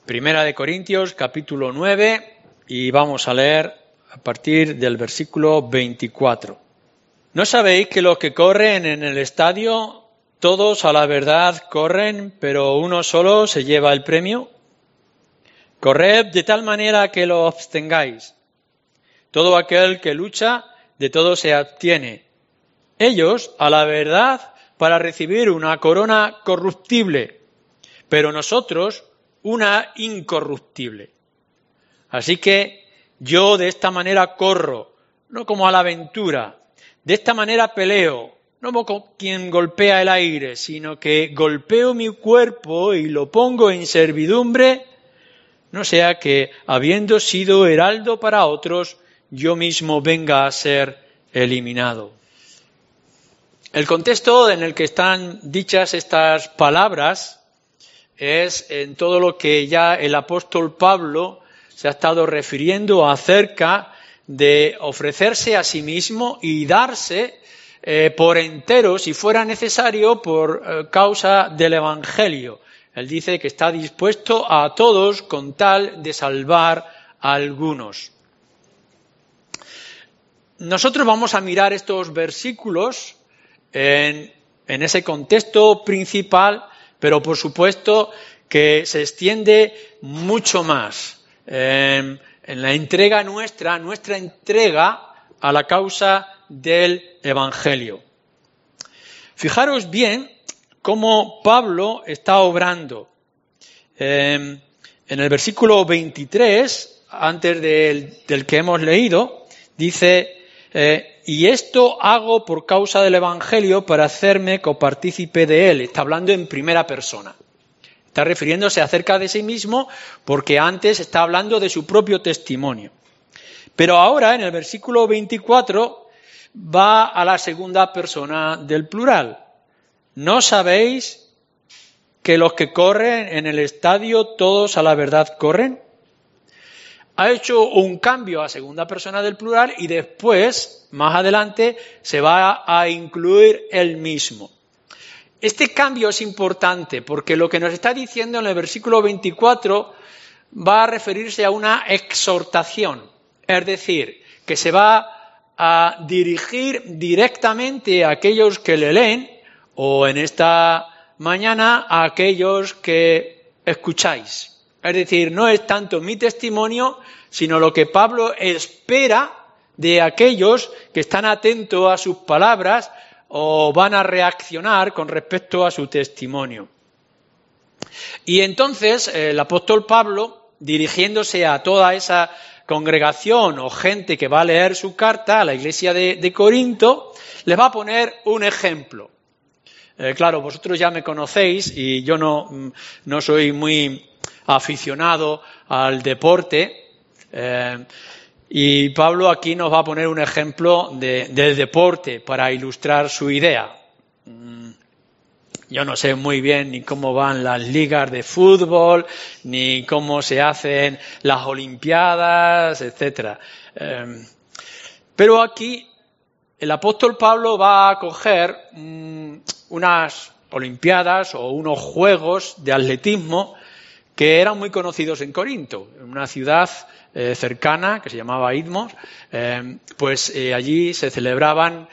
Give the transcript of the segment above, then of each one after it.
Primera de Corintios, capítulo 9, y vamos a leer a partir del versículo 24. ¿No sabéis que los que corren en el estadio, todos a la verdad corren, pero uno solo se lleva el premio? Corred de tal manera que lo obtengáis. Todo aquel que lucha, de todo se abstiene. Ellos, a la verdad, para recibir una corona corruptible, pero nosotros una incorruptible. Así que yo de esta manera corro, no como a la aventura. De esta manera peleo, no como quien golpea el aire, sino que golpeo mi cuerpo y lo pongo en servidumbre, no sea que, habiendo sido heraldo para otros, yo mismo venga a ser eliminado. El contexto en el que están dichas estas palabras es en todo lo que ya el apóstol Pablo se ha estado refiriendo acerca de ofrecerse a sí mismo y darse por entero, si fuera necesario, por causa del Evangelio. Él dice que está dispuesto a todos con tal de salvar a algunos. Nosotros vamos a mirar estos versículos en ese contexto principal, pero por supuesto que se extiende mucho más en la entrega nuestra entrega a la causa del Evangelio. Fijaros bien cómo Pablo está obrando. En el versículo 23, antes del que hemos leído, dice, y esto hago por causa del Evangelio para hacerme copartícipe de él. Está hablando en primera persona. Está refiriéndose acerca de sí mismo porque antes está hablando de su propio testimonio. Pero ahora, en el versículo 24, va a la segunda persona del plural. ¿No sabéis que los que corren en el estadio todos a la verdad corren? Ha hecho un cambio a segunda persona del plural y después, más adelante, se va a incluir él mismo. Este cambio es importante porque lo que nos está diciendo en el versículo 24 va a referirse a una exhortación, es decir, que se va a dirigir directamente a aquellos que le leen o en esta mañana a aquellos que escucháis. Es decir, no es tanto mi testimonio, sino lo que Pablo espera de aquellos que están atentos a sus palabras o van a reaccionar con respecto a su testimonio. Y entonces el apóstol Pablo, dirigiéndose a toda esa congregación o gente que va a leer su carta a la iglesia de Corinto, les va a poner un ejemplo. Claro, vosotros ya me conocéis y yo no soy muy aficionado al deporte, y Pablo aquí nos va a poner un ejemplo del deporte para ilustrar su idea. Yo no sé muy bien ni cómo van las ligas de fútbol, ni cómo se hacen las olimpiadas, etcétera. Pero aquí el apóstol Pablo va a coger unas olimpiadas o unos juegos de atletismo que eran muy conocidos en Corinto, en una ciudad cercana que se llamaba Idmos. Allí se celebraban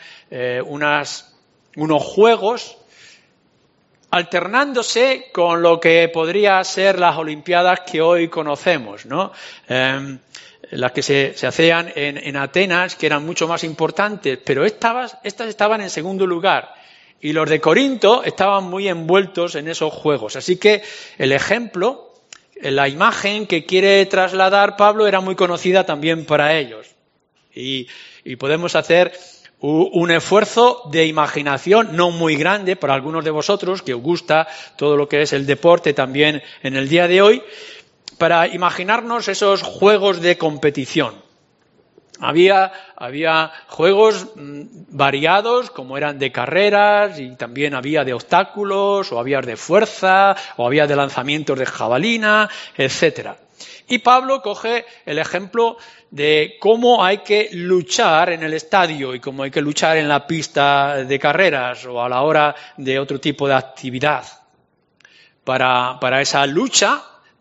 unos juegos alternándose con lo que podría ser las olimpiadas que hoy conocemos, ¿no? Las que se hacían en Atenas, que eran mucho más importantes, pero estas estaban en segundo lugar. Y los de Corinto estaban muy envueltos en esos juegos. Así que el ejemplo, la imagen que quiere trasladar Pablo era muy conocida también para ellos. Y podemos hacer un esfuerzo de imaginación no muy grande para algunos de vosotros que os gusta todo lo que es el deporte también en el día de hoy, para imaginarnos esos juegos de competición. Había juegos variados, como eran de carreras, y también había de obstáculos, o había de fuerza, o había de lanzamientos de jabalina, etcétera. Y Pablo coge el ejemplo de cómo hay que luchar en el estadio y cómo hay que luchar en la pista de carreras o a la hora de otro tipo de actividad. Para esa lucha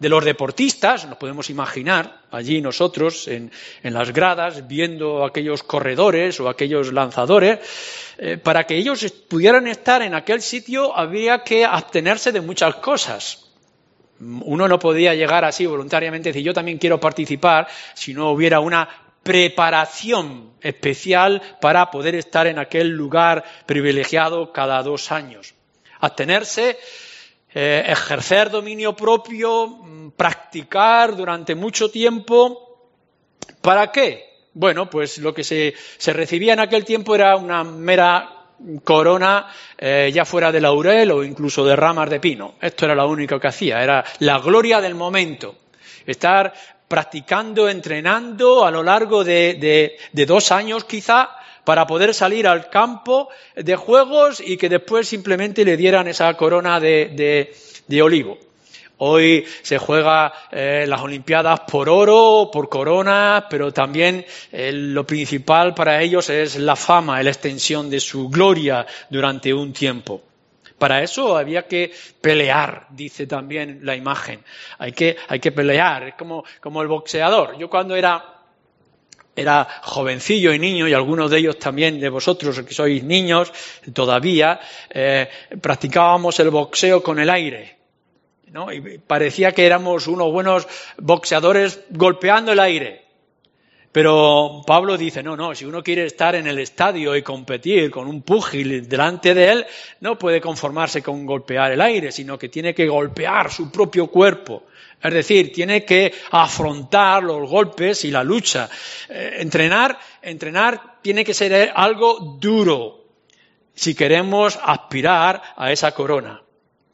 de los deportistas, nos podemos imaginar allí nosotros en las gradas viendo aquellos corredores o aquellos lanzadores, para que ellos pudieran estar en aquel sitio había que abstenerse de muchas cosas. Uno no podía llegar así voluntariamente y decir yo también quiero participar si no hubiera una preparación especial para poder estar en aquel lugar privilegiado cada 2 años. Abstenerse, ejercer dominio propio, practicar durante mucho tiempo. ¿Para qué? Bueno, pues lo que se recibía en aquel tiempo era una mera corona, ya fuera de laurel o incluso de ramas de pino. Esto era lo único que hacía, era la gloria del momento. Estar practicando, entrenando a lo largo de 2 años quizá, para poder salir al campo de juegos y que después simplemente le dieran esa corona de olivo. Hoy se juega las Olimpiadas por oro, por coronas, pero también lo principal para ellos es la fama, la extensión de su gloria durante un tiempo. Para eso había que pelear, dice también la imagen. Hay que pelear, es como el boxeador. Yo cuando era jovencillo y niño, y algunos de ellos también de vosotros que sois niños todavía, practicábamos el boxeo con el aire, ¿no? Y parecía que éramos unos buenos boxeadores golpeando el aire. Pero Pablo dice, no, si uno quiere estar en el estadio y competir con un púgil delante de él, no puede conformarse con golpear el aire, sino que tiene que golpear su propio cuerpo. Es decir, tiene que afrontar los golpes y la lucha. Entrenar tiene que ser algo duro si queremos aspirar a esa corona.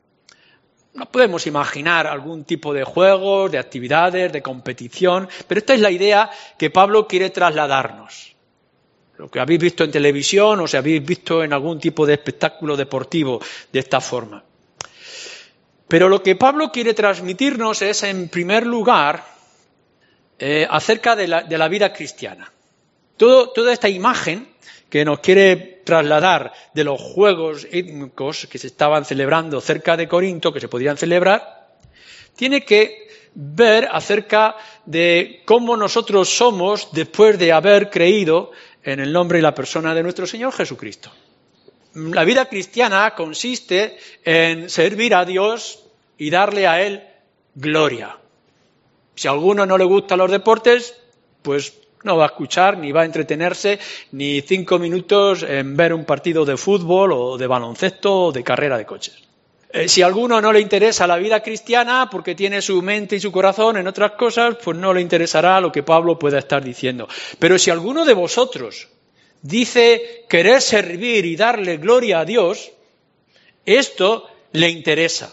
No podemos imaginar algún tipo de juegos, de actividades, de competición, pero esta es la idea que Pablo quiere trasladarnos. Lo que habéis visto en televisión o si habéis visto en algún tipo de espectáculo deportivo de esta forma. Pero lo que Pablo quiere transmitirnos es, en primer lugar, acerca de la vida cristiana. Toda esta imagen que nos quiere trasladar de los juegos étnicos que se estaban celebrando cerca de Corinto, que se podían celebrar, tiene que ver acerca de cómo nosotros somos después de haber creído en el nombre y la persona de nuestro Señor Jesucristo. La vida cristiana consiste en servir a Dios y darle a Él gloria. Si a alguno no le gustan los deportes, pues no va a escuchar, ni va a entretenerse, ni 5 minutos en ver un partido de fútbol o de baloncesto o de carrera de coches. Si a alguno no le interesa la vida cristiana porque tiene su mente y su corazón en otras cosas, pues no le interesará lo que Pablo pueda estar diciendo. Pero si alguno de vosotros dice querer servir y darle gloria a Dios, esto le interesa.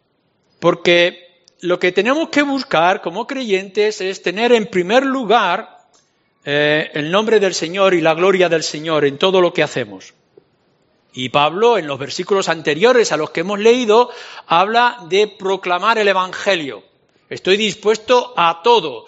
Porque lo que tenemos que buscar como creyentes es tener en primer lugar el nombre del Señor y la gloria del Señor en todo lo que hacemos. Y Pablo, en los versículos anteriores a los que hemos leído, habla de proclamar el Evangelio. Estoy dispuesto a todo,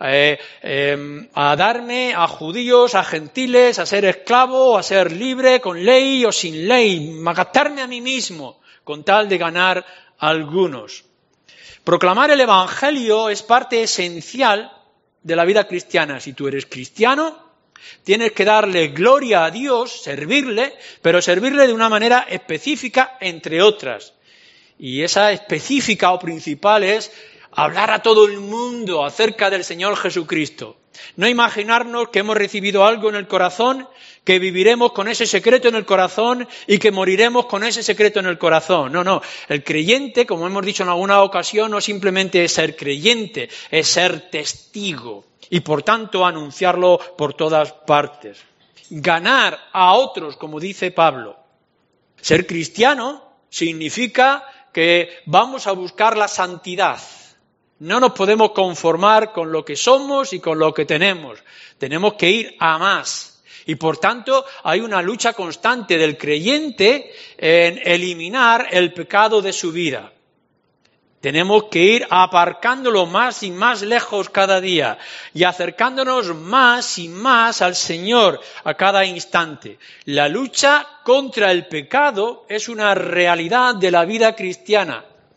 a darme a judíos, a gentiles, a ser esclavo, a ser libre, con ley o sin ley, a gastarme a mí mismo, con tal de ganar a algunos. Proclamar el Evangelio es parte esencial de la vida cristiana. Si tú eres cristiano, tienes que darle gloria a Dios, servirle, pero servirle de una manera específica, entre otras. Y esa específica o principal es hablar a todo el mundo acerca del Señor Jesucristo. No imaginarnos que hemos recibido algo en el corazón, que viviremos con ese secreto en el corazón y que moriremos con ese secreto en el corazón. No. El creyente, como hemos dicho en alguna ocasión, no simplemente es ser creyente, es ser testigo y por tanto anunciarlo por todas partes. Ganar a otros, como dice Pablo. Ser cristiano significa que vamos a buscar la santidad. No nos podemos conformar con lo que somos y con lo que tenemos. Tenemos que ir a más. Y por tanto hay una lucha constante del creyente en eliminar el pecado de su vida. Tenemos que ir aparcándolo más y más lejos cada día y acercándonos más y más al Señor a cada instante. La lucha contra el pecado es una realidad de la vida cristiana.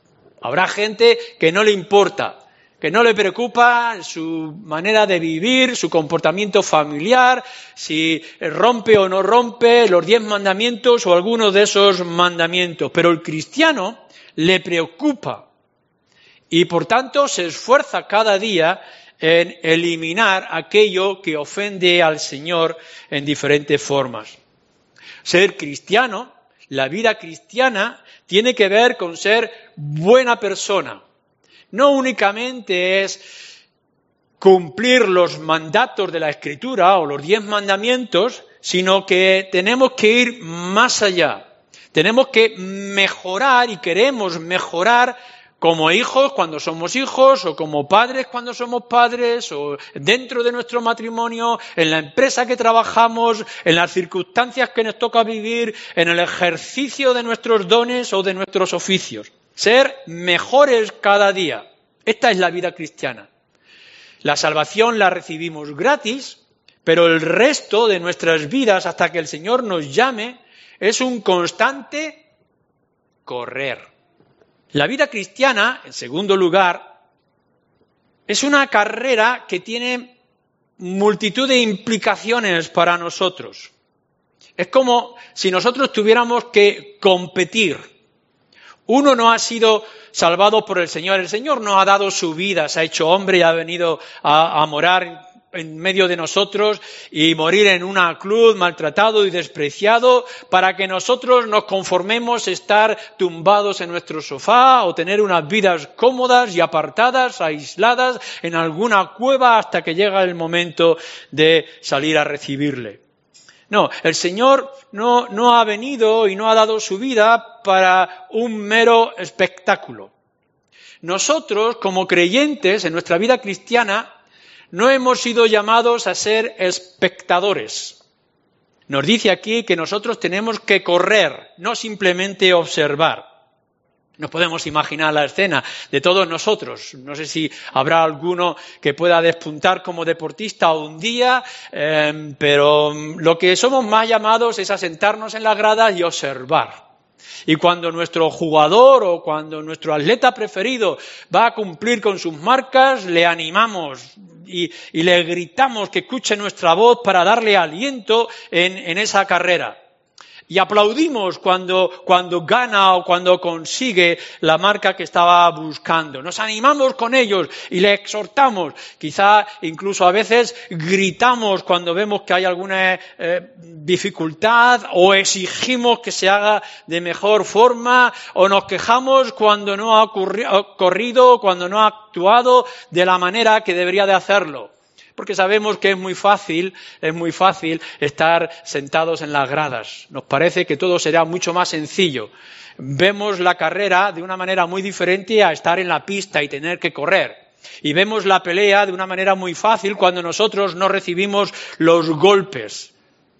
Habrá gente que no le importa, que no le preocupa su manera de vivir, su comportamiento familiar, si rompe o no rompe los 10 mandamientos o algunos de esos mandamientos. Pero el cristiano le preocupa y por tanto se esfuerza cada día en eliminar aquello que ofende al Señor en diferentes formas. Ser cristiano, la vida cristiana, tiene que ver con ser buena persona. No únicamente es cumplir los mandatos de la Escritura o los 10 mandamientos, sino que tenemos que ir más allá. Tenemos que mejorar y queremos mejorar como hijos cuando somos hijos, o como padres cuando somos padres, o dentro de nuestro matrimonio, en la empresa que trabajamos, en las circunstancias que nos toca vivir, en el ejercicio de nuestros dones o de nuestros oficios. Ser mejores cada día. Esta es la vida cristiana. La salvación la recibimos gratis, pero el resto de nuestras vidas, hasta que el Señor nos llame, es un constante correr. La vida cristiana, en segundo lugar, es una carrera que tiene multitud de implicaciones para nosotros. Es como si nosotros tuviéramos que competir. Uno no ha sido salvado por el Señor no ha dado su vida, se ha hecho hombre y ha venido a morar en medio de nosotros y morir en una cruz, maltratado y despreciado, para que nosotros nos conformemos estar tumbados en nuestro sofá o tener unas vidas cómodas y apartadas, aisladas en alguna cueva hasta que llega el momento de salir a recibirle. No, el Señor no ha venido y no ha dado su vida para un mero espectáculo. Nosotros, como creyentes en nuestra vida cristiana, no hemos sido llamados a ser espectadores. Nos dice aquí que nosotros tenemos que correr, no simplemente observar. Nos podemos imaginar la escena de todos nosotros. No sé si habrá alguno que pueda despuntar como deportista un día, pero lo que somos más llamados es a sentarnos en las gradas y observar. Y cuando nuestro jugador o cuando nuestro atleta preferido va a cumplir con sus marcas, le animamos y le gritamos que escuche nuestra voz para darle aliento en esa carrera. Y aplaudimos cuando gana o cuando consigue la marca que estaba buscando. Nos animamos con ellos y le exhortamos. Quizá incluso a veces gritamos cuando vemos que hay alguna dificultad o exigimos que se haga de mejor forma o nos quejamos cuando no ha corrido, cuando no ha actuado de la manera que debería de hacerlo. Porque sabemos que es muy fácil estar sentados en las gradas. Nos parece que todo será mucho más sencillo. Vemos la carrera de una manera muy diferente a estar en la pista y tener que correr. Y vemos la pelea de una manera muy fácil cuando nosotros no recibimos los golpes.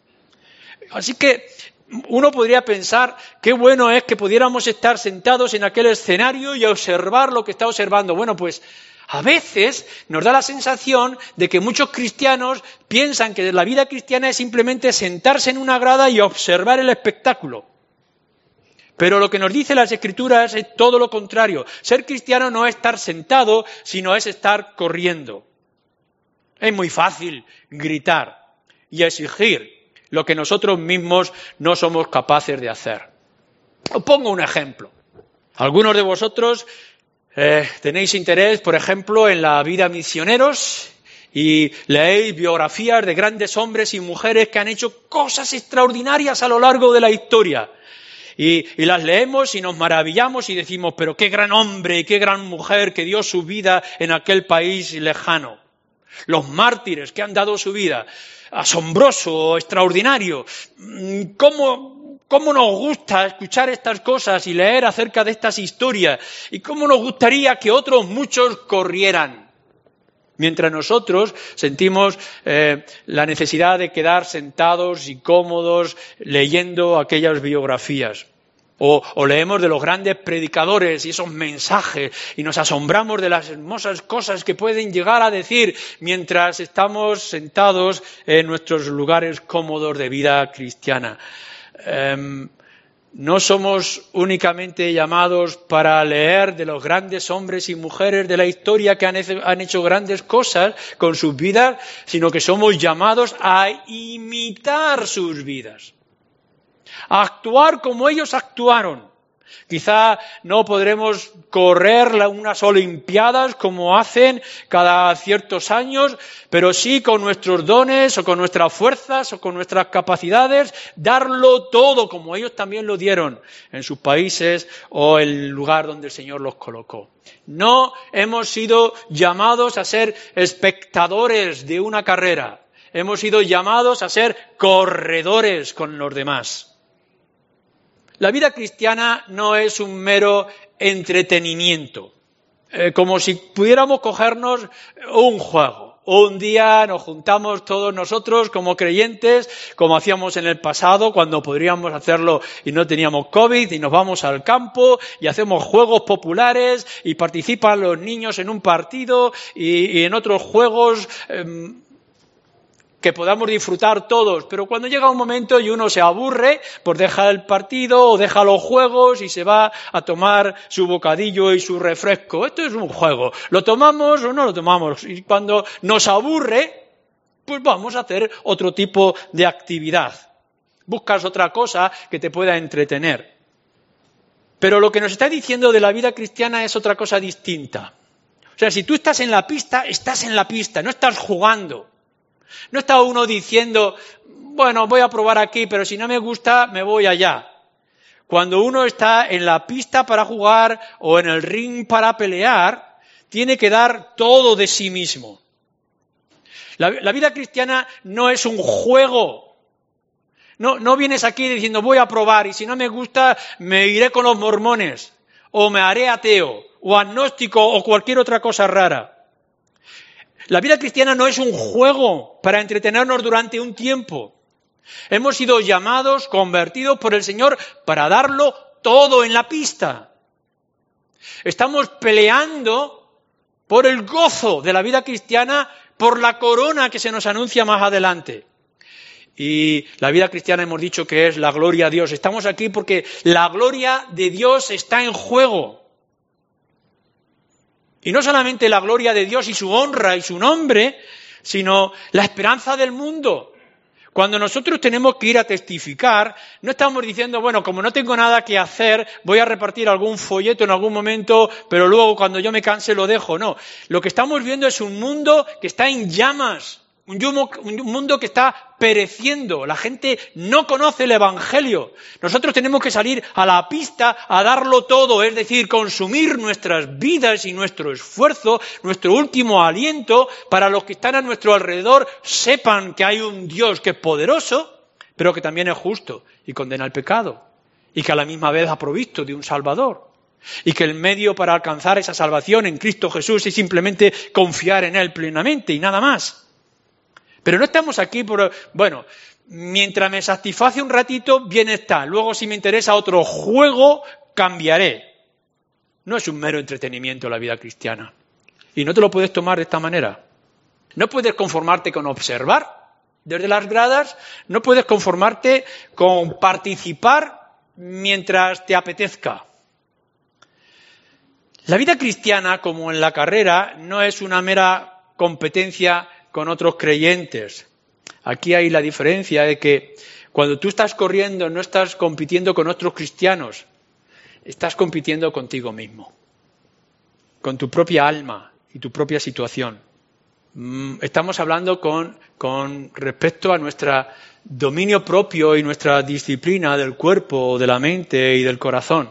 Así que uno podría pensar qué bueno es que pudiéramos estar sentados en aquel escenario y observar lo que está observando. Bueno, pues a veces nos da la sensación de que muchos cristianos piensan que la vida cristiana es simplemente sentarse en una grada y observar el espectáculo. Pero lo que nos dice las Escrituras es todo lo contrario. Ser cristiano no es estar sentado, sino es estar corriendo. Es muy fácil gritar y exigir lo que nosotros mismos no somos capaces de hacer. Os pongo un ejemplo. Algunos de vosotros tenéis interés, por ejemplo, en la vida misioneros y leéis biografías de grandes hombres y mujeres que han hecho cosas extraordinarias a lo largo de la historia. Y las leemos y nos maravillamos y decimos, pero qué gran hombre y qué gran mujer que dio su vida en aquel país lejano. Los mártires que han dado su vida. Asombroso, extraordinario. ¿Cómo nos gusta escuchar estas cosas y leer acerca de estas historias? ¿Y cómo nos gustaría que otros muchos corrieran? Mientras nosotros sentimos la necesidad de quedar sentados y cómodos leyendo aquellas biografías. O leemos de los grandes predicadores y esos mensajes y nos asombramos de las hermosas cosas que pueden llegar a decir mientras estamos sentados en nuestros lugares cómodos de vida cristiana. No somos únicamente llamados para leer de los grandes hombres y mujeres de la historia que han hecho grandes cosas con sus vidas, sino que somos llamados a imitar sus vidas, a actuar como ellos actuaron. Quizá no podremos correr unas olimpiadas como hacen cada ciertos años, pero sí con nuestros dones o con nuestras fuerzas o con nuestras capacidades, darlo todo como ellos también lo dieron en sus países o el lugar donde el Señor los colocó. No hemos sido llamados a ser espectadores de una carrera, hemos sido llamados a ser corredores con los demás. La vida cristiana no es un mero entretenimiento, como si pudiéramos cogernos un juego. Un día nos juntamos todos nosotros como creyentes, como hacíamos en el pasado, cuando podríamos hacerlo y no teníamos COVID, y nos vamos al campo y hacemos juegos populares y participan los niños en un partido y en otros juegos que podamos disfrutar todos, pero cuando llega un momento y uno se aburre, pues deja el partido o deja los juegos y se va a tomar su bocadillo y su refresco. Esto es un juego, lo tomamos o no lo tomamos, y cuando nos aburre, pues vamos a hacer otro tipo de actividad. Buscas otra cosa que te pueda entretener. Pero lo que nos está diciendo de la vida cristiana es otra cosa distinta. O sea, si tú estás en la pista, no estás jugando. No está uno diciendo, bueno, voy a probar aquí, pero si no me gusta, me voy allá. Cuando uno está en la pista para jugar o en el ring para pelear, tiene que dar todo de sí mismo. La vida cristiana no es un juego. No vienes aquí diciendo, voy a probar, y si no me gusta, me iré con los mormones, o me haré ateo, o agnóstico, o cualquier otra cosa rara. La vida cristiana no es un juego para entretenernos durante un tiempo. Hemos sido llamados, convertidos por el Señor para darlo todo en la pista. Estamos peleando por el gozo de la vida cristiana, por la corona que se nos anuncia más adelante. Y la vida cristiana hemos dicho que es la gloria a Dios. Estamos aquí porque la gloria de Dios está en juego. Y no solamente la gloria de Dios y su honra y su nombre, sino la esperanza del mundo. Cuando nosotros tenemos que ir a testificar, no estamos diciendo, bueno, como no tengo nada que hacer, voy a repartir algún folleto en algún momento, pero luego cuando yo me canse lo dejo. No, lo que estamos viendo es un mundo que está en llamas, un mundo que está pereciendo. La gente no conoce el Evangelio. Nosotros tenemos que salir a la pista a darlo todo, es decir, consumir nuestras vidas y nuestro esfuerzo, nuestro último aliento, para los que están a nuestro alrededor sepan que hay un Dios que es poderoso, pero que también es justo y condena el pecado, y que a la misma vez ha provisto de un Salvador. Y que el medio para alcanzar esa salvación en Cristo Jesús es simplemente confiar en Él plenamente y nada más. Pero no estamos aquí por, bueno, mientras me satisface un ratito, bien está. Luego, si me interesa otro juego, cambiaré. No es un mero entretenimiento la vida cristiana. Y no te lo puedes tomar de esta manera. No puedes conformarte con observar desde las gradas, no puedes conformarte con participar mientras te apetezca. La vida cristiana, como en la carrera, no es una mera competencia con otros creyentes. Aquí hay la diferencia de que cuando tú estás corriendo no estás compitiendo con otros cristianos, estás compitiendo contigo mismo, con tu propia alma y tu propia situación. Estamos hablando con respecto a nuestro dominio propio y nuestra disciplina del cuerpo, de la mente y del corazón.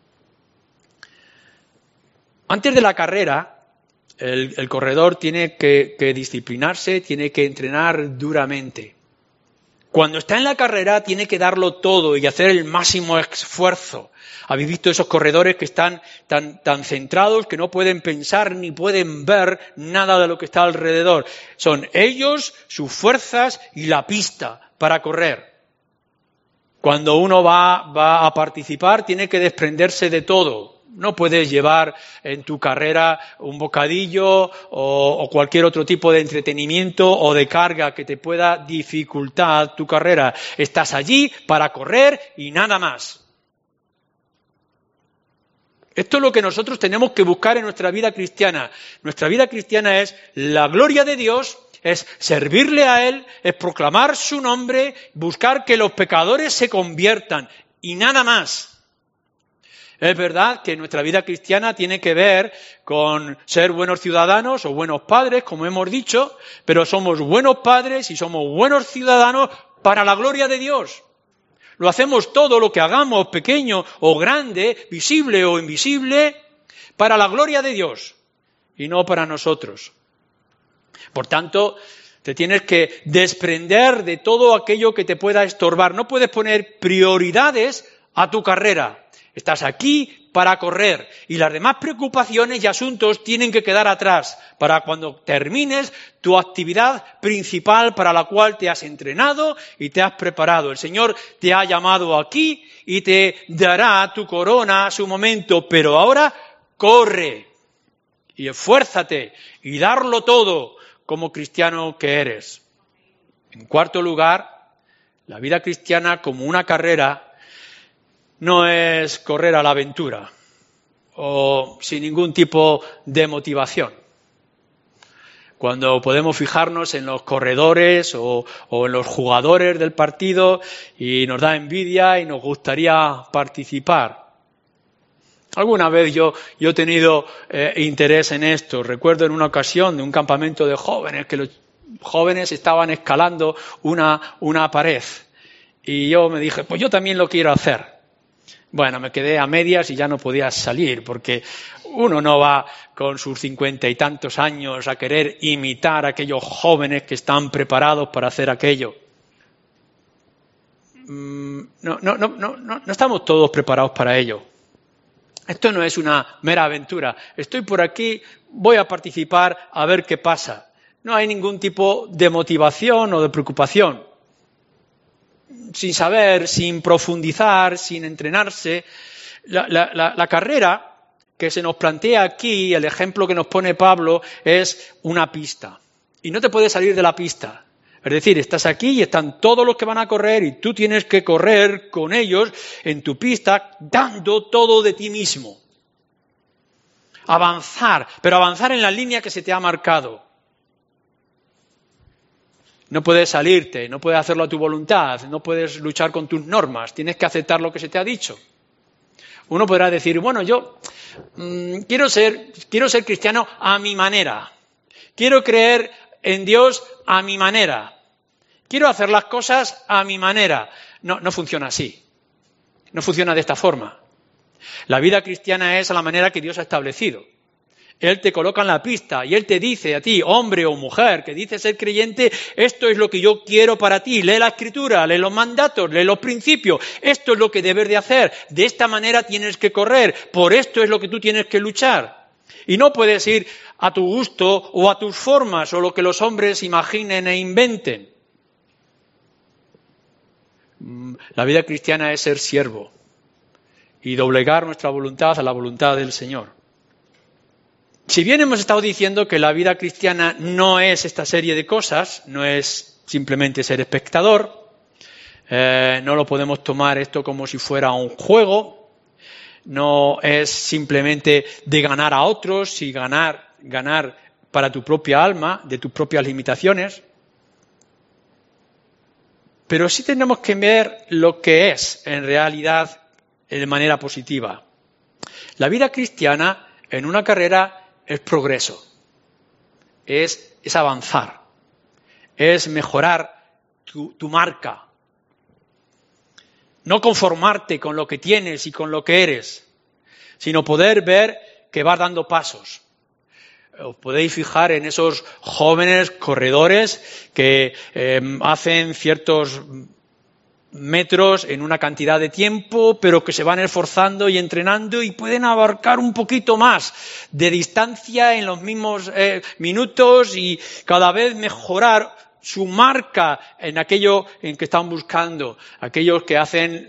Antes de la carrera, el corredor tiene que disciplinarse, tiene que entrenar duramente. Cuando está en la carrera tiene que darlo todo y hacer el máximo esfuerzo. Habéis visto esos corredores que están tan centrados que no pueden pensar ni pueden ver nada de lo que está alrededor. Son ellos, sus fuerzas y la pista para correr. Cuando uno va a participar tiene que desprenderse de todo. No puedes llevar en tu carrera un bocadillo o cualquier otro tipo de entretenimiento o de carga que te pueda dificultar tu carrera. Estás allí para correr y nada más. Esto es lo que nosotros tenemos que buscar en nuestra vida cristiana. Nuestra vida cristiana es la gloria de Dios, es servirle a Él, es proclamar su nombre, buscar que los pecadores se conviertan y nada más. Es verdad que nuestra vida cristiana tiene que ver con ser buenos ciudadanos o buenos padres, como hemos dicho, pero somos buenos padres y somos buenos ciudadanos para la gloria de Dios. Lo hacemos todo lo que hagamos, pequeño o grande, visible o invisible, para la gloria de Dios y no para nosotros. Por tanto, te tienes que desprender de todo aquello que te pueda estorbar. No puedes poner prioridades a tu carrera. Estás aquí para correr y las demás preocupaciones y asuntos tienen que quedar atrás para cuando termines tu actividad principal para la cual te has entrenado y te has preparado. El Señor te ha llamado aquí y te dará tu corona a su momento, pero ahora corre y esfuérzate y darlo todo como cristiano que eres. En cuarto lugar, la vida cristiana como una carrera no es correr a la aventura o sin ningún tipo de motivación. Cuando podemos fijarnos en los corredores o en los jugadores del partido y nos da envidia y nos gustaría participar. Alguna vez yo he tenido interés en esto. Recuerdo en una ocasión de un campamento de jóvenes que los jóvenes estaban escalando una pared y yo me dije, pues yo también lo quiero hacer. Bueno, me quedé a medias y ya no podía salir, porque uno no va con sus 50 y tantos años a querer imitar a aquellos jóvenes que están preparados para hacer aquello. No estamos todos preparados para ello. Esto no es una mera aventura. Estoy por aquí, voy a participar a ver qué pasa. No hay ningún tipo de motivación o de preocupación. Sin saber, sin profundizar, sin entrenarse. La carrera que se nos plantea aquí, el ejemplo que nos pone Pablo, es una pista. Y no te puedes salir de la pista. Es decir, estás aquí y están todos los que van a correr y tú tienes que correr con ellos en tu pista, dando todo de ti mismo. Avanzar, pero avanzar en la línea que se te ha marcado. No puedes salirte, no puedes hacerlo a tu voluntad, no puedes luchar con tus normas, tienes que aceptar lo que se te ha dicho. Uno podrá decir, bueno, yo quiero ser cristiano a mi manera, quiero creer en Dios a mi manera, quiero hacer las cosas a mi manera. No funciona así, no funciona de esta forma. La vida cristiana es a la manera que Dios ha establecido. Él te coloca en la pista y Él te dice a ti, hombre o mujer, que dice ser creyente, esto es lo que yo quiero para ti. Lee la Escritura, lee los mandatos, lee los principios. Esto es lo que debes de hacer. De esta manera tienes que correr. Por esto es lo que tú tienes que luchar. Y no puedes ir a tu gusto o a tus formas o lo que los hombres imaginen e inventen. La vida cristiana es ser siervo y doblegar nuestra voluntad a la voluntad del Señor. Si bien hemos estado diciendo que la vida cristiana no es esta serie de cosas, no es simplemente ser espectador, no lo podemos tomar esto como si fuera un juego, no es simplemente de ganar a otros y ganar para tu propia alma, de tus propias limitaciones, pero sí tenemos que ver lo que es en realidad de manera positiva. La vida cristiana en una carrera es progreso, es avanzar, es mejorar tu marca. No conformarte con lo que tienes y con lo que eres, sino poder ver que vas dando pasos. Os podéis fijar en esos jóvenes corredores que hacen ciertos metros en una cantidad de tiempo, pero que se van esforzando y entrenando y pueden abarcar un poquito más de distancia en los mismos minutos y cada vez mejorar su marca en aquello en que están buscando. Aquellos que hacen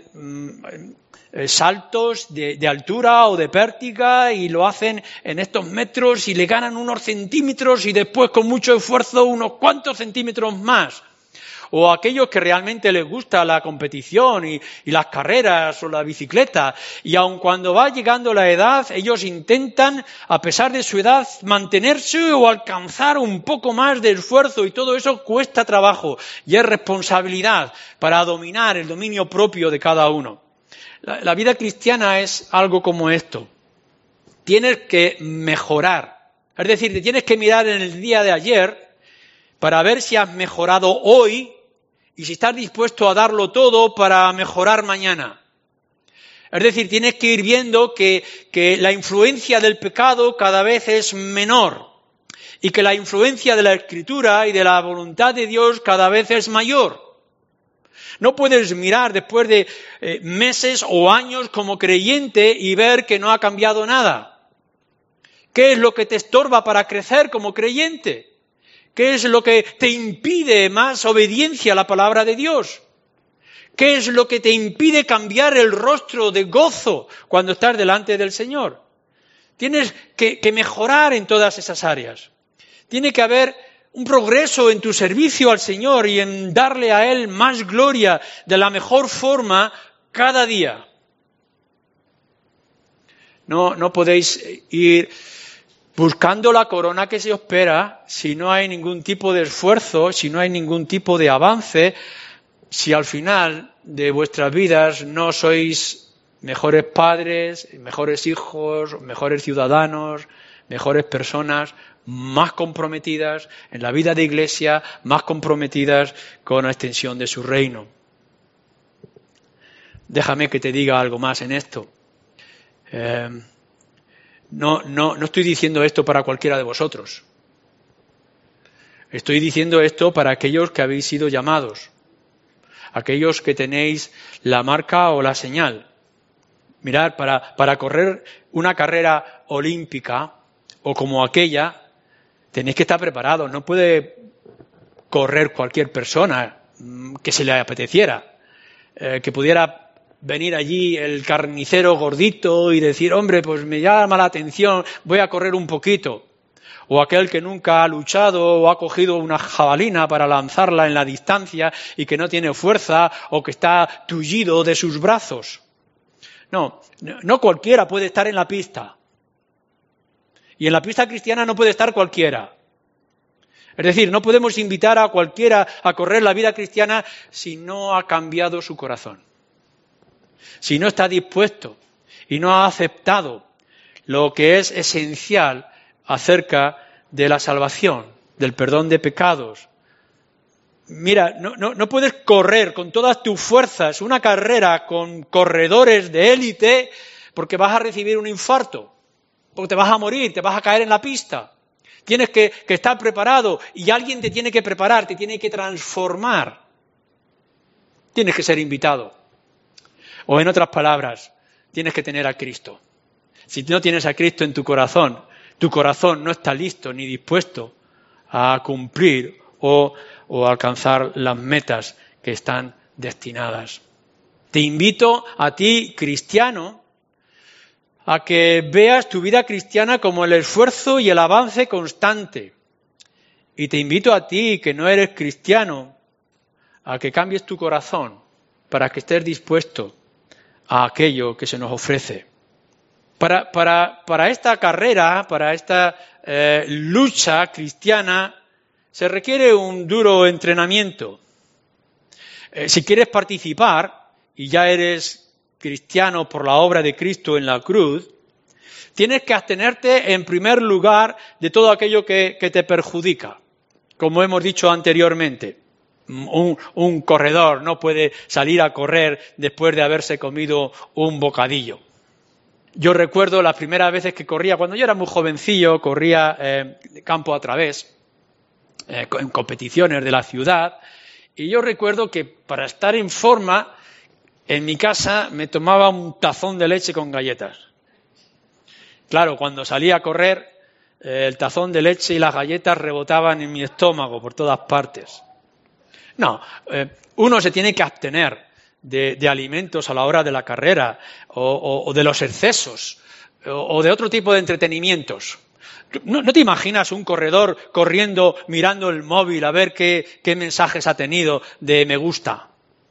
saltos de altura o de pértiga y lo hacen en estos metros y le ganan unos centímetros y después con mucho esfuerzo unos cuantos centímetros más. o a aquellos que realmente les gusta la competición y las carreras o la bicicleta. Y aun cuando va llegando la edad, ellos intentan, a pesar de su edad, mantenerse o alcanzar un poco más de esfuerzo, y todo eso cuesta trabajo y es responsabilidad para dominar el dominio propio de cada uno. La vida cristiana es algo como esto. Tienes que mejorar. Es decir, te tienes que mirar en el día de ayer para ver si has mejorado hoy y si estás dispuesto a darlo todo para mejorar mañana. Es decir, tienes que ir viendo que la influencia del pecado cada vez es menor y que la influencia de la Escritura y de la voluntad de Dios cada vez es mayor. No puedes mirar después de meses o años como creyente y ver que no ha cambiado nada. ¿Qué es lo que te estorba para crecer como creyente? ¿Qué es lo que te impide más obediencia a la palabra de Dios? ¿Qué es lo que te impide cambiar el rostro de gozo cuando estás delante del Señor? Tienes que mejorar en todas esas áreas. Tiene que haber un progreso en tu servicio al Señor y en darle a Él más gloria de la mejor forma cada día. No podéis ir buscando la corona que se os espera si no hay ningún tipo de esfuerzo, si no hay ningún tipo de avance, si al final de vuestras vidas no sois mejores padres, mejores hijos, mejores ciudadanos, mejores personas, más comprometidas en la vida de iglesia, más comprometidas con la extensión de su reino. Déjame que te diga algo más en esto. No estoy diciendo esto para cualquiera de vosotros. Estoy diciendo esto para aquellos que habéis sido llamados, aquellos que tenéis la marca o la señal. Mirad, para correr una carrera olímpica o como aquella, tenéis que estar preparados. No puede correr cualquier persona que se le apeteciera, que pudiera venir allí el carnicero gordito y decir, hombre, pues me llama la atención, voy a correr un poquito. O aquel que nunca ha luchado o ha cogido una jabalina para lanzarla en la distancia y que no tiene fuerza o que está tullido de sus brazos. No cualquiera puede estar en la pista. Y en la pista cristiana no puede estar cualquiera. Es decir, no podemos invitar a cualquiera a correr la vida cristiana si no ha cambiado su corazón. Si no está dispuesto y no ha aceptado lo que es esencial acerca de la salvación, del perdón de pecados. Mira, no puedes correr con todas tus fuerzas una carrera con corredores de élite porque vas a recibir un infarto, porque te vas a morir, te vas a caer en la pista. Tienes que estar preparado y alguien te tiene que preparar, te tiene que transformar. Tienes que ser invitado. O en otras palabras, tienes que tener a Cristo. Si no tienes a Cristo en tu corazón no está listo ni dispuesto a cumplir o alcanzar las metas que están destinadas. Te invito a ti, cristiano, a que veas tu vida cristiana como el esfuerzo y el avance constante. Y te invito a ti, que no eres cristiano, a que cambies tu corazón para que estés dispuesto a aquello que se nos ofrece. Para esta carrera, para esta lucha cristiana, se requiere un duro entrenamiento. Si quieres participar, y ya eres cristiano por la obra de Cristo en la cruz, tienes que abstenerte en primer lugar de todo aquello que te perjudica, como hemos dicho anteriormente. Un corredor no puede salir a correr después de haberse comido un bocadillo. Yo recuerdo las primeras veces que corría, cuando yo era muy jovencillo, corría de campo a través, en competiciones de la ciudad, y yo recuerdo que para estar en forma, en mi casa me tomaba un tazón de leche con galletas. Claro, cuando salía a correr, el tazón de leche y las galletas rebotaban en mi estómago por todas partes. No, uno se tiene que abstener de alimentos a la hora de la carrera o de los excesos o de otro tipo de entretenimientos. ¿No te imaginas un corredor corriendo, mirando el móvil a ver qué mensajes ha tenido de me gusta?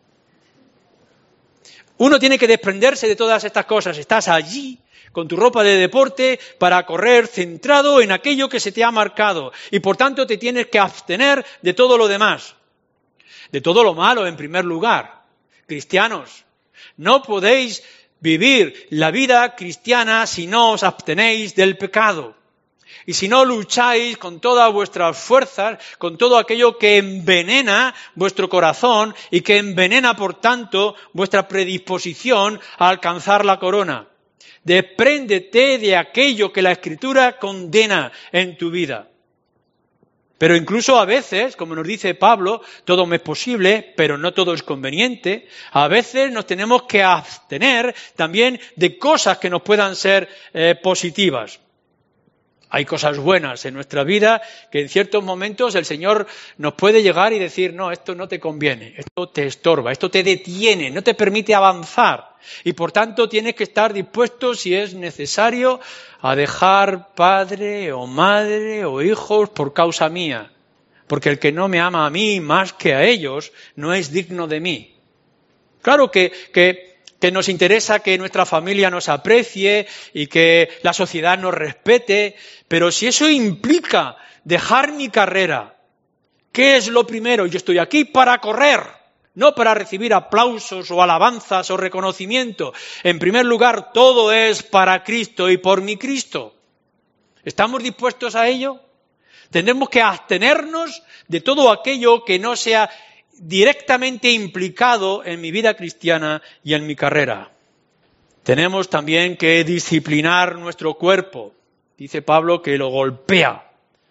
Uno tiene que desprenderse de todas estas cosas. Estás allí con tu ropa de deporte para correr centrado en aquello que se te ha marcado y por tanto te tienes que abstener de todo lo demás, de todo lo malo en primer lugar. Cristianos, no podéis vivir la vida cristiana si no os abstenéis del pecado y si no lucháis con todas vuestras fuerzas, con todo aquello que envenena vuestro corazón y que envenena, por tanto, vuestra predisposición a alcanzar la corona. Despréndete de aquello que la Escritura condena en tu vida. Pero incluso a veces, como nos dice Pablo, todo me es posible, pero no todo es conveniente. A veces nos tenemos que abstener también de cosas que nos puedan ser positivas. Hay cosas buenas en nuestra vida que en ciertos momentos el Señor nos puede llegar y decir, no, esto no te conviene, esto te estorba, esto te detiene, no te permite avanzar. Y por tanto tienes que estar dispuesto, si es necesario, a dejar padre o madre o hijos por causa mía. Porque el que no me ama a mí más que a ellos no es digno de mí. Claro que nos interesa que nuestra familia nos aprecie y que la sociedad nos respete, pero si eso implica dejar mi carrera, ¿qué es lo primero? Yo estoy aquí para correr, no para recibir aplausos o alabanzas o reconocimiento. En primer lugar, todo es para Cristo y por mi Cristo. ¿Estamos dispuestos a ello? Tenemos que abstenernos de todo aquello que no sea directamente implicado en mi vida cristiana y en mi carrera. Tenemos también que disciplinar nuestro cuerpo. Dice Pablo que lo golpea.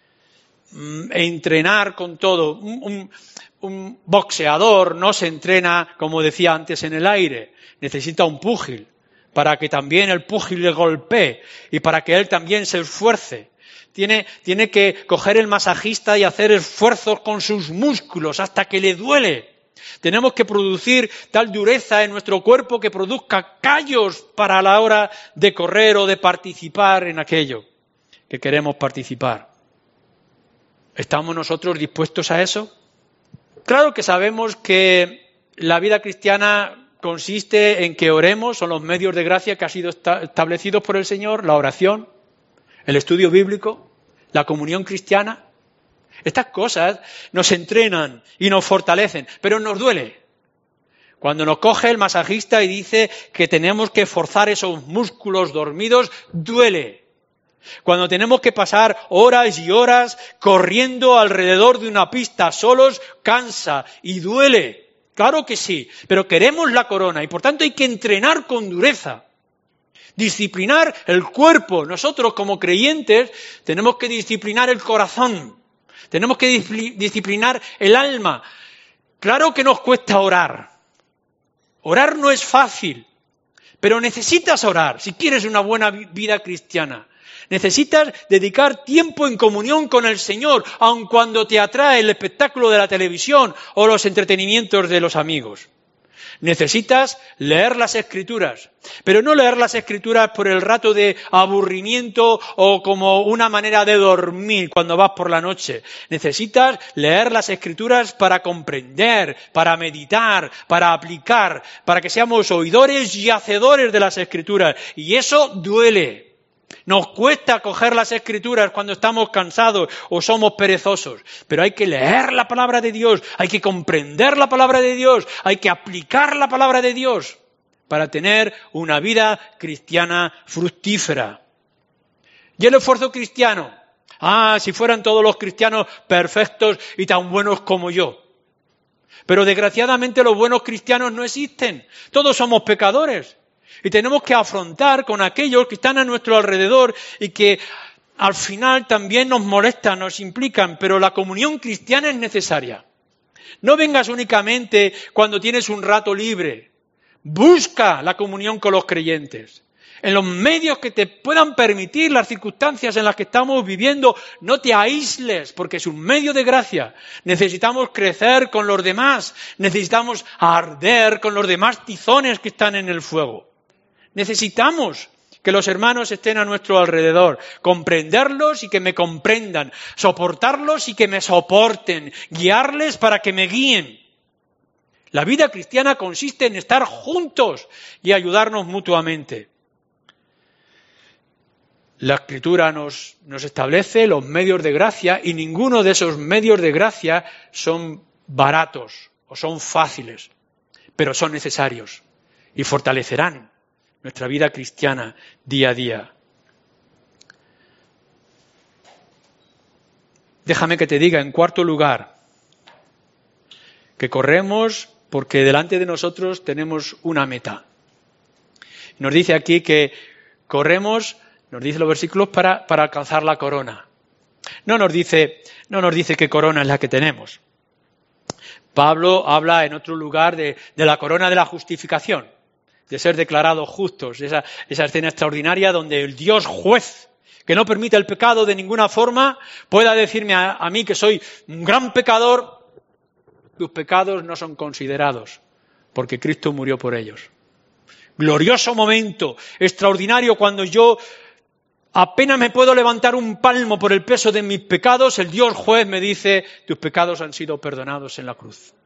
Entrenar con todo. Un boxeador no se entrena, como decía antes, en el aire. Necesita un púgil para que también el púgil le golpee y para que él también se esfuerce. Tiene que coger el masajista y hacer esfuerzos con sus músculos hasta que le duele. Tenemos que producir tal dureza en nuestro cuerpo que produzca callos para la hora de correr o de participar en aquello que queremos participar. ¿Estamos nosotros dispuestos a eso? Claro que sabemos que la vida cristiana consiste en que oremos, son los medios de gracia que han sido establecidos por el Señor, la oración, el estudio bíblico, la comunión cristiana. Estas cosas nos entrenan y nos fortalecen, pero nos duele. Cuando nos coge el masajista y dice que tenemos que forzar esos músculos dormidos, duele. Cuando tenemos que pasar horas y horas corriendo alrededor de una pista solos, cansa y duele. Claro que sí, pero queremos la corona y por tanto hay que entrenar con dureza. Disciplinar el cuerpo. Nosotros como creyentes tenemos que disciplinar el corazón. Tenemos que disciplinar el alma. Claro que nos cuesta orar. Orar no es fácil, pero necesitas orar si quieres una buena vida cristiana. Necesitas dedicar tiempo en comunión con el Señor, aun cuando te atrae el espectáculo de la televisión o los entretenimientos de los amigos. Necesitas leer las Escrituras, pero no leer las Escrituras por el rato de aburrimiento o como una manera de dormir cuando vas por la noche. Necesitas leer las Escrituras para comprender, para meditar, para aplicar, para que seamos oidores y hacedores de las Escrituras. Y eso duele. Nos cuesta coger las Escrituras cuando estamos cansados o somos perezosos, pero hay que leer la palabra de Dios, hay que comprender la palabra de Dios, hay que aplicar la palabra de Dios para tener una vida cristiana fructífera. ¿Y el esfuerzo cristiano? Si fueran todos los cristianos perfectos y tan buenos como yo. Pero desgraciadamente los buenos cristianos no existen, todos somos pecadores. Y tenemos que afrontar con aquellos que están a nuestro alrededor y que al final también nos molestan, nos implican, pero la comunión cristiana es necesaria. No vengas únicamente cuando tienes un rato libre. Busca la comunión con los creyentes. En los medios que te puedan permitir las circunstancias en las que estamos viviendo, no te aísles, porque es un medio de gracia. Necesitamos crecer con los demás, necesitamos arder con los demás tizones que están en el fuego. Necesitamos que los hermanos estén a nuestro alrededor, comprenderlos y que me comprendan, soportarlos y que me soporten, guiarles para que me guíen. La vida cristiana consiste en estar juntos y ayudarnos mutuamente. La Escritura nos establece los medios de gracia y ninguno de esos medios de gracia son baratos o son fáciles, pero son necesarios y fortalecerán nuestra vida cristiana día a día. Déjame que te diga, en cuarto lugar, que corremos porque delante de nosotros tenemos una meta. Nos dice aquí que corremos, nos dice los versículos, para alcanzar la corona. No nos dice qué corona es la que tenemos. Pablo habla en otro lugar de la corona de la justificación, de ser declarados justos, esa escena extraordinaria donde el Dios juez, que no permite el pecado de ninguna forma, pueda decirme a mí que soy un gran pecador, tus pecados no son considerados, porque Cristo murió por ellos. Glorioso momento, extraordinario, cuando yo apenas me puedo levantar un palmo por el peso de mis pecados, el Dios juez me dice, tus pecados han sido perdonados en la cruz.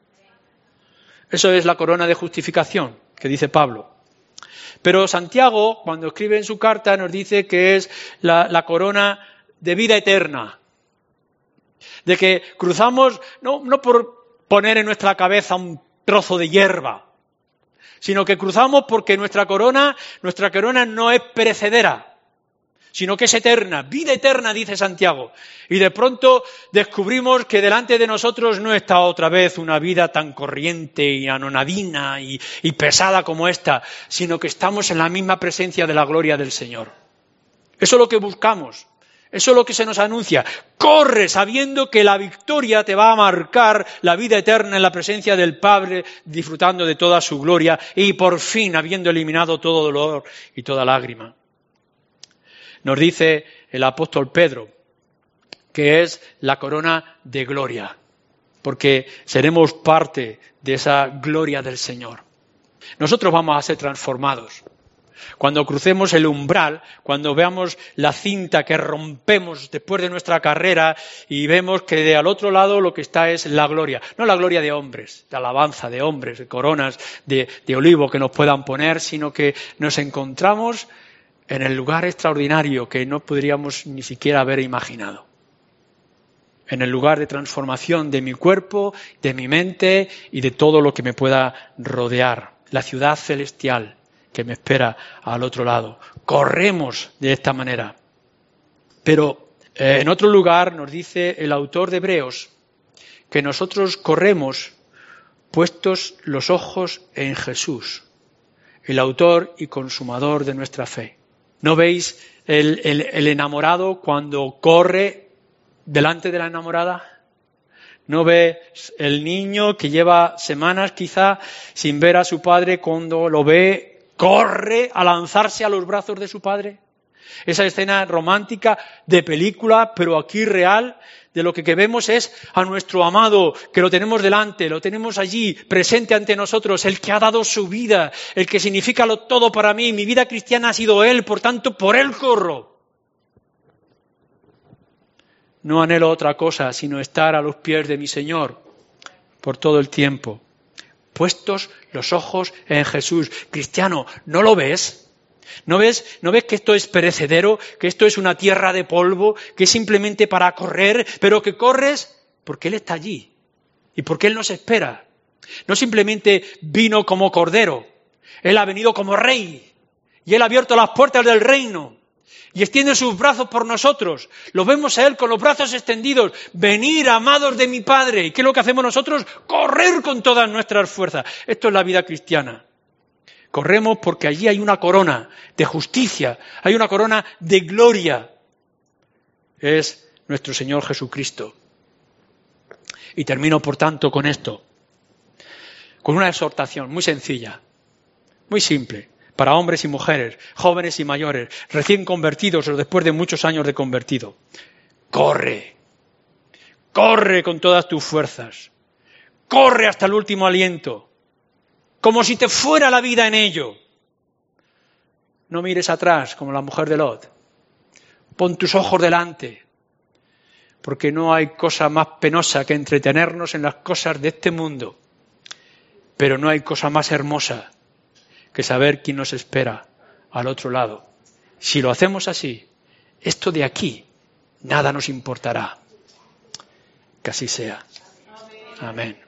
Eso es la corona de justificación que dice Pablo. Pero Santiago, cuando escribe en su carta, nos dice que es la corona de vida eterna. De que cruzamos, no por poner en nuestra cabeza un trozo de hierba, sino que cruzamos porque nuestra corona no es perecedera, sino que es eterna, vida eterna, dice Santiago. Y de pronto descubrimos que delante de nosotros no está otra vez una vida tan corriente y anonadina y pesada como esta, sino que estamos en la misma presencia de la gloria del Señor. Eso es lo que buscamos, eso es lo que se nos anuncia. Corre sabiendo que la victoria te va a marcar la vida eterna en la presencia del Padre, disfrutando de toda su gloria y por fin habiendo eliminado todo dolor y toda lágrima. Nos dice el apóstol Pedro que es la corona de gloria, porque seremos parte de esa gloria del Señor. Nosotros vamos a ser transformados. Cuando crucemos el umbral, cuando veamos la cinta que rompemos después de nuestra carrera y vemos que de al otro lado lo que está es la gloria, no la gloria de hombres, de alabanza de hombres, de coronas de olivo que nos puedan poner, sino que nos encontramos en el lugar extraordinario que no podríamos ni siquiera haber imaginado. En el lugar de transformación de mi cuerpo, de mi mente y de todo lo que me pueda rodear. La ciudad celestial que me espera al otro lado. Corremos de esta manera. Pero en otro lugar nos dice el autor de Hebreos que nosotros corremos puestos los ojos en Jesús, el autor y consumador de nuestra fe. ¿No veis el enamorado cuando corre delante de la enamorada? ¿No ves el niño que lleva semanas quizá sin ver a su padre, cuando lo ve, corre a lanzarse a los brazos de su padre? Esa escena romántica de película, pero aquí real, de lo que vemos es a nuestro amado, que lo tenemos delante, lo tenemos allí, presente ante nosotros, el que ha dado su vida, el que significa todo para mí. Mi vida cristiana ha sido Él, por tanto, por Él corro. No anhelo otra cosa, sino estar a los pies de mi Señor por todo el tiempo. Puestos los ojos en Jesús. Cristiano, ¿no lo ves? ¿No ves que esto es perecedero, que esto es una tierra de polvo, que es simplemente para correr, pero que corres porque Él está allí y porque Él nos espera? No simplemente vino como cordero, Él ha venido como rey y Él ha abierto las puertas del reino y extiende sus brazos por nosotros. Lo vemos a Él con los brazos extendidos. Venid, amados de mi Padre. ¿Y qué es lo que hacemos nosotros? Correr con todas nuestras fuerzas. Esto es la vida cristiana. Corremos porque allí hay una corona de justicia, hay una corona de gloria. Es nuestro Señor Jesucristo. Y termino, por tanto, con esto, con una exhortación muy sencilla, muy simple, para hombres y mujeres, jóvenes y mayores, recién convertidos o después de muchos años de convertido. Corre, corre con todas tus fuerzas, corre hasta el último aliento, como si te fuera la vida en ello. No mires atrás como la mujer de Lot. Pon tus ojos delante, porque no hay cosa más penosa que entretenernos en las cosas de este mundo, pero no hay cosa más hermosa que saber quién nos espera al otro lado. Si lo hacemos así, esto de aquí, nada nos importará. Que así sea. Amén.